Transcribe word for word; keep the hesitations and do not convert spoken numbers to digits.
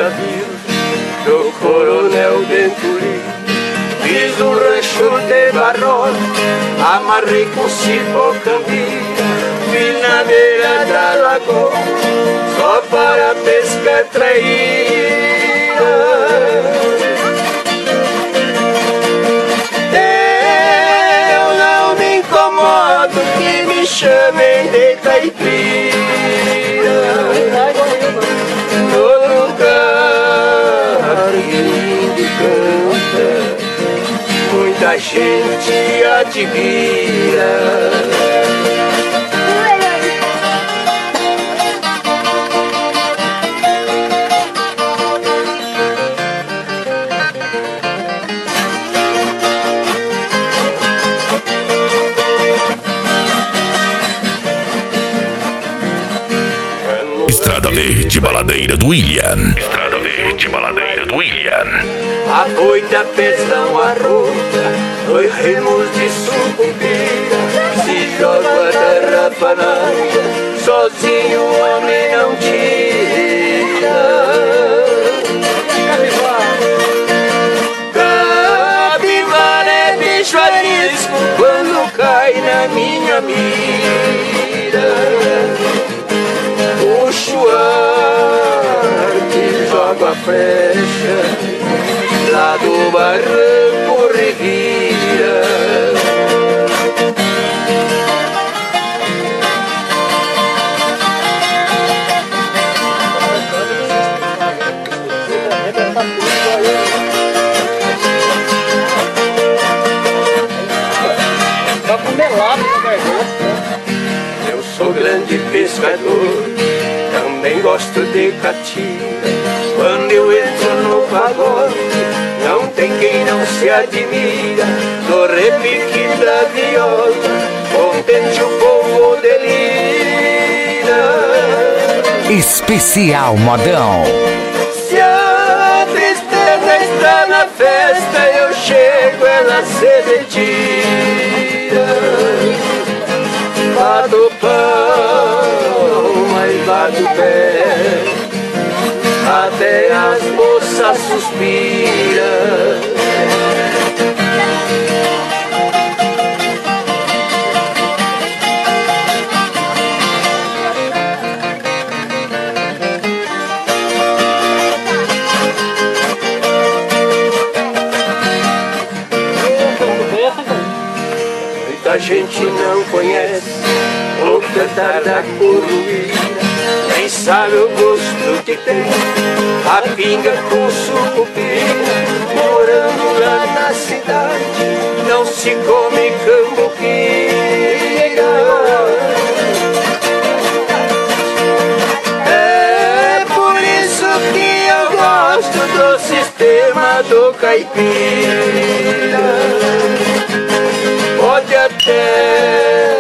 navio do Coronel Venturi. Fiz um rancho de barro, amarrei com cipó cambira, fui na beira da lagoa, só para pesca traíra. Eu não me incomodo que me chamem de caipira. No lugar que canta, muita gente admira. Estrada Verde Baladeira do William. Estrada Verde Baladeira do William. A boita pesão arruda, dois remos de sucupira, se joga da rapanaia, sozinho o homem não tira. Capivara é bicho arisco quando cai na minha mira. O chuar que joga a flecha lá do barranco revira. Tá com melado na garganta. Eu sou grande pescador, também gosto de catira. Quando eu entro no pagode, não tem quem não se admira do repique da viola, contente o povo delira. Especial Modão. Se a tristeza está na festa, eu chego, ela se retira. Bato palma e bato pé, até as moças suspiram. Muita gente não conhece o cantar da curupira, nem sabe o gosto que tem a pinga com sucupira. Morando lá na cidade, não se come cambuquira. É por isso que eu gosto do sistema do caipira. Pode até